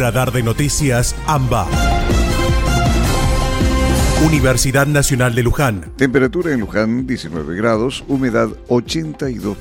Radar de Noticias AMBA. Universidad Nacional de Luján. Temperatura en Luján 19 grados, humedad 82%.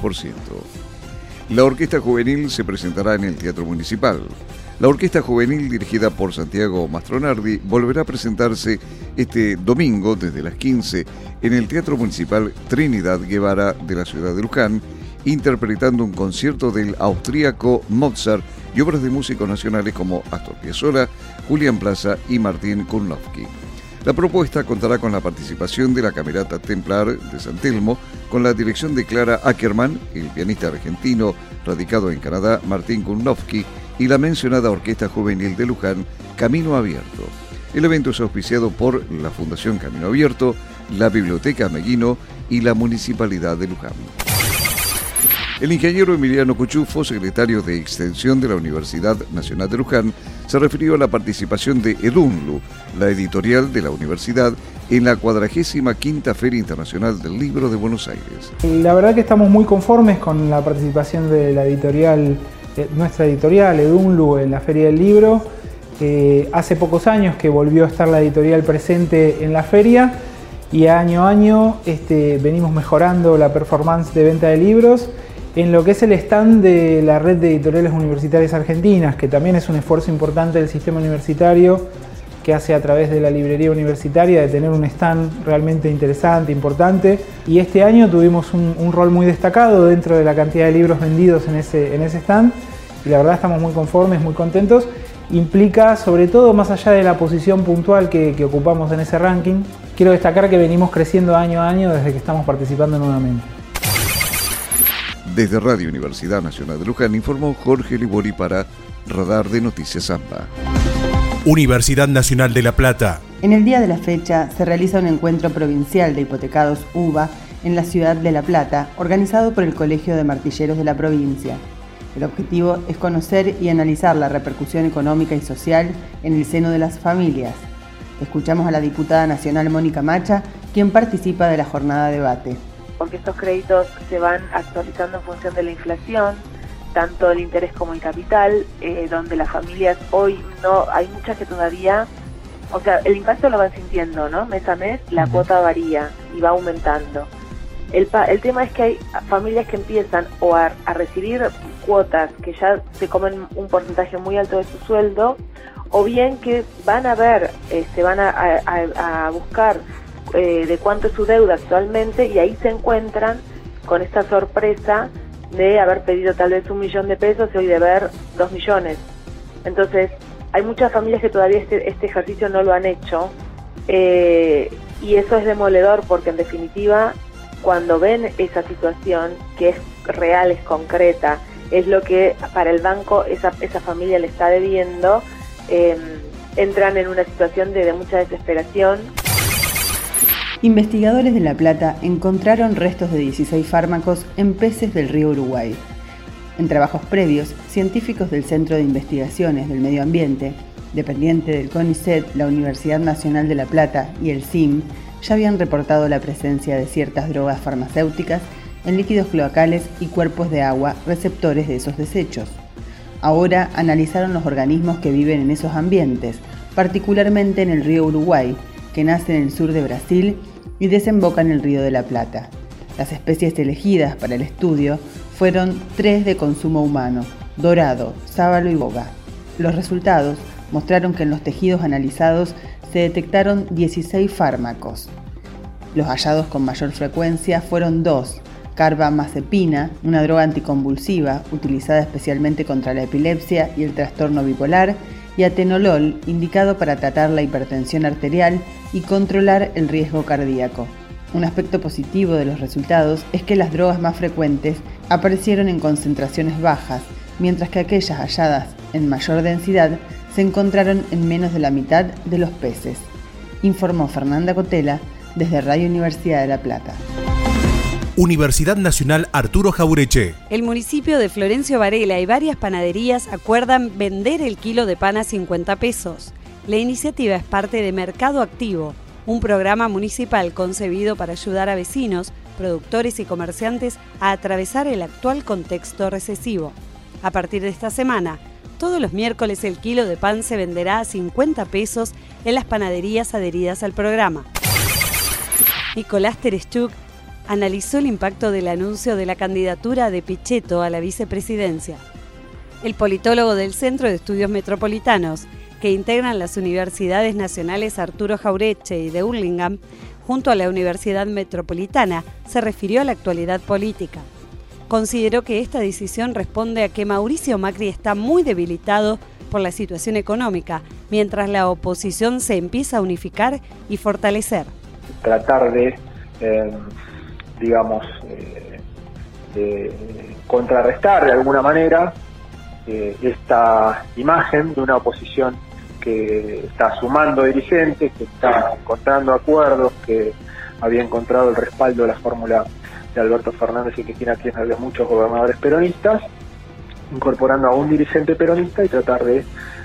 La Orquesta Juvenil se presentará en el Teatro Municipal. La Orquesta Juvenil, dirigida por Santiago Mastronardi, volverá a presentarse este domingo desde las 15 en el Teatro Municipal Trinidad Guevara de la ciudad de Luján, interpretando un concierto del austríaco Mozart y obras de músicos nacionales como Astor Piazzolla, Julián Plaza y Martín Kurnovsky. La propuesta contará con la participación de la Camerata Templar de San Telmo, con la dirección de Clara Ackerman, el pianista argentino radicado en Canadá Martín Kurnovsky y la mencionada Orquesta Juvenil de Luján, Camino Abierto. El evento es auspiciado por la Fundación Camino Abierto, la Biblioteca Meguino y la Municipalidad de Luján. El ingeniero Emiliano Cuchufo, secretario de Extensión de la Universidad Nacional de Luján, se refirió a la participación de Edunlu, la editorial de la universidad, en la 45ª Feria Internacional del Libro de Buenos Aires. La verdad que estamos muy conformes con la participación de la editorial, nuestra editorial Edunlu, en la Feria del Libro. Hace pocos años que volvió a estar la editorial presente en la feria y año a año venimos mejorando la performance de venta de libros en lo que es el stand de la Red de Editoriales Universitarias Argentinas, que también es un esfuerzo importante del sistema universitario que hace a través de la librería universitaria de tener un stand realmente interesante, importante. Y este año tuvimos un rol muy destacado dentro de la cantidad de libros vendidos en ese stand y la verdad estamos muy conformes, muy contentos. Implica, sobre todo, más allá de la posición puntual que ocupamos en ese ranking, quiero destacar que venimos creciendo año a año desde que estamos participando nuevamente. Desde Radio Universidad Nacional de Luján informó Jorge Libori para Radar de Noticias AMBA. Universidad Nacional de La Plata. En el día de la fecha se realiza un encuentro provincial de hipotecados UBA en la ciudad de La Plata, organizado por el Colegio de Martilleros de la provincia. El objetivo es conocer y analizar la repercusión económica y social en el seno de las familias. Escuchamos a la diputada nacional Mónica Macha, quien participa de la jornada de debate. Porque estos créditos se van actualizando en función de la inflación, tanto el interés como el capital, donde las familias hoy no, hay muchas que todavía, o sea, el impacto lo van sintiendo, ¿no? Mes a mes la cuota varía y va aumentando. El tema es que hay familias que empiezan a recibir cuotas que ya se comen un porcentaje muy alto de su sueldo, o bien que van a ver, van a buscar de cuánto es su deuda actualmente y ahí se encuentran con esta sorpresa de haber pedido tal vez 1 millón de pesos y hoy deber 2 millones. Entonces hay muchas familias que todavía este ejercicio no lo han hecho y eso es demoledor porque en definitiva cuando ven esa situación que es real, es concreta, es lo que para el banco esa familia le está debiendo, entran en una situación de mucha desesperación. Investigadores de La Plata encontraron restos de 16 fármacos en peces del río Uruguay. En trabajos previos, científicos del Centro de Investigaciones del Medio Ambiente, dependiente del CONICET, la Universidad Nacional de La Plata y el CIM, ya habían reportado la presencia de ciertas drogas farmacéuticas en líquidos cloacales y cuerpos de agua receptores de esos desechos. Ahora analizaron los organismos que viven en esos ambientes, particularmente en el río Uruguay, que nace en el sur de Brasil y desemboca en el Río de la Plata. Las especies elegidas para el estudio fueron 3 de consumo humano: dorado, sábalo y boga. Los resultados mostraron que en los tejidos analizados se detectaron 16 fármacos. Los hallados con mayor frecuencia fueron 2: carbamazepina, una droga anticonvulsiva utilizada especialmente contra la epilepsia y el trastorno bipolar, y atenolol, indicado para tratar la hipertensión arterial y controlar el riesgo cardíaco. Un aspecto positivo de los resultados es que las drogas más frecuentes aparecieron en concentraciones bajas, mientras que aquellas halladas en mayor densidad se encontraron en menos de la mitad de los peces, informó Fernanda Cotela desde Radio Universidad de La Plata. Universidad Nacional Arturo Jaureche. El municipio de Florencio Varela y varias panaderías acuerdan vender el kilo de pan a 50 pesos. La iniciativa es parte de Mercado Activo, un programa municipal concebido para ayudar a vecinos, productores y comerciantes a atravesar el actual contexto recesivo. A partir de esta semana, Todos los miércoles el kilo de pan se venderá a 50 pesos en las panaderías adheridas al programa. Nicolás Tereshchuk analizó el impacto del anuncio de la candidatura de Pichetto a la vicepresidencia. El politólogo del Centro de Estudios Metropolitanos, que integran las Universidades Nacionales Arturo Jauretche y de Hurlingham, junto a la Universidad Metropolitana, se refirió a la actualidad política. Consideró que esta decisión responde a que Mauricio Macri está muy debilitado por la situación económica, mientras la oposición se empieza a unificar y fortalecer. Tratar de contrarrestar de alguna manera esta imagen de una oposición que está sumando dirigentes, que está encontrando acuerdos, que había encontrado el respaldo de la fórmula de Alberto Fernández y Cristina Kirchner de muchos gobernadores peronistas, incorporando a un dirigente peronista y tratar de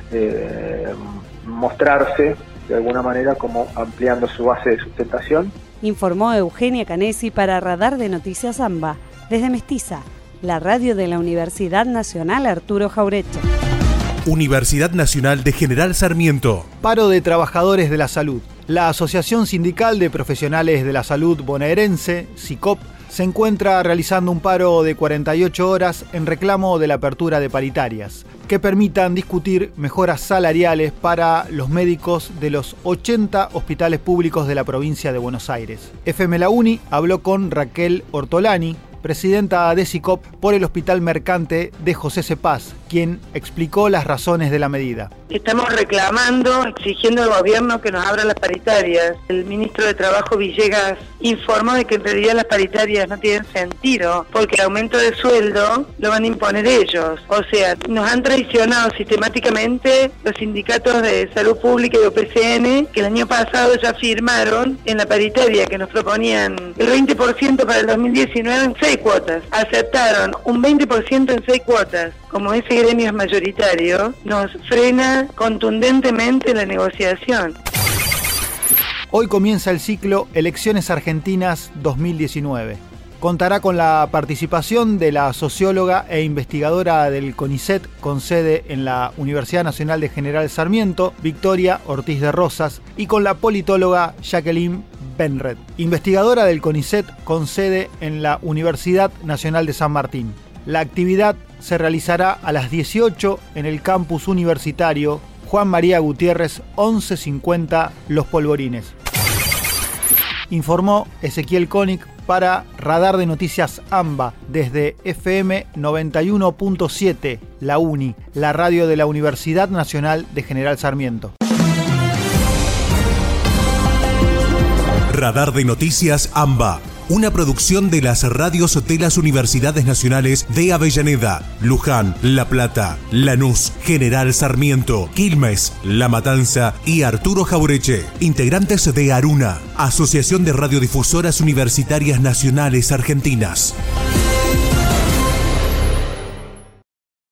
mostrarse de alguna manera como ampliando su base de sustentación. Informó Eugenia Canesi para Radar de Noticias AMBA, desde Mestiza, la radio de la Universidad Nacional Arturo Jauretche. Universidad Nacional de General Sarmiento. Paro de trabajadores de la salud. La Asociación Sindical de Profesionales de la Salud Bonaerense, SICOP, se encuentra realizando un paro de 48 horas en reclamo de la apertura de paritarias, que permitan discutir mejoras salariales para los médicos de los 80 hospitales públicos de la provincia de Buenos Aires. FM La Uni habló con Raquel Ortolani, presidenta de SICOP por el Hospital Mercante de José Cepaz, quien explicó las razones de la medida. Estamos reclamando, exigiendo al gobierno que nos abra las paritarias. El ministro de Trabajo, Villegas, informó de que en realidad las paritarias no tienen sentido, porque el aumento de sueldo lo van a imponer ellos. O sea, nos han traicionado sistemáticamente los sindicatos de salud pública y de OPCN, que el año pasado ya firmaron en la paritaria que nos proponían el 20% para el 2019 en 6 cuotas. Aceptaron un 20% en 6 cuotas. Como ese gremio es mayoritario, nos frena contundentemente la negociación. Hoy comienza el ciclo Elecciones Argentinas 2019. Contará con la participación de la socióloga e investigadora del CONICET con sede en la Universidad Nacional de General Sarmiento, Victoria Ortiz de Rosas, y con la politóloga Jacqueline Benred, investigadora del CONICET con sede en la Universidad Nacional de San Martín. La actividad se realizará a las 18 en el campus universitario Juan María Gutiérrez 1150 Los Polvorines. Informó Ezequiel Koenig para Radar de Noticias AMBA desde FM 91.7, La Uni, la radio de la Universidad Nacional de General Sarmiento. Radar de Noticias AMBA, una producción de las radios de las Universidades Nacionales de Avellaneda, Luján, La Plata, Lanús, General Sarmiento, Quilmes, La Matanza y Arturo Jauretche. Integrantes de ARUNA, Asociación de Radiodifusoras Universitarias Nacionales Argentinas.